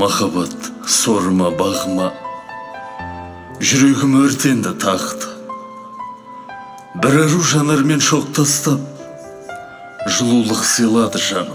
Махаббат сорма бағыма, жүрегім өртенді тақты. Бір ару жанармен шоқ тастап, жылулық сыйлады жаным.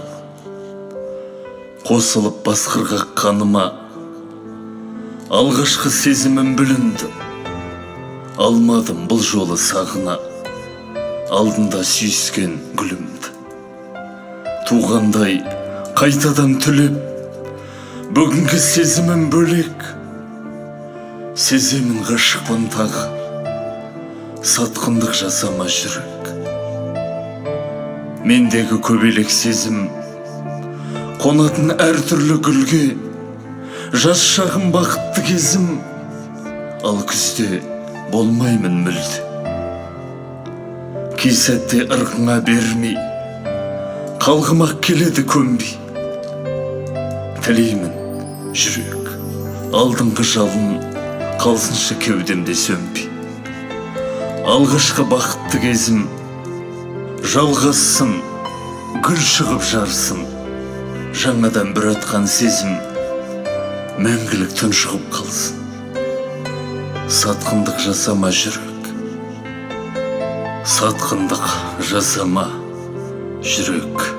Қосылып басқырғақ қаныма, алғашқы сезімім бүлінді. Алмадым бұл жолы сағына, алдында сүйіскен гүлімді. Туғандай қайтадан түлеп, бүгінгі сезімім бөлек. Сеземін ғашықпын тағы, сатқындық жасама жүрек. Мендегі көбелек сезім, қонатын әртүрлі гүлге. Жас шағым бақытты кезім, ал күзде болмаймын мүлде. Кей сәтте ырқыңа бермей, қалғымақ келеді көнбей. Тілеймін жүрек, алдыңғы жалын қалсыншы кеудемде сөнбей. Алғашқы бақытты кезім жалғассын, гүл шығып жарсын. Жаңадан бір атқан сезім мәңгілік тұншығып қалсын. Сатқындық жасама жүрек, сатқындық жасама жүрек.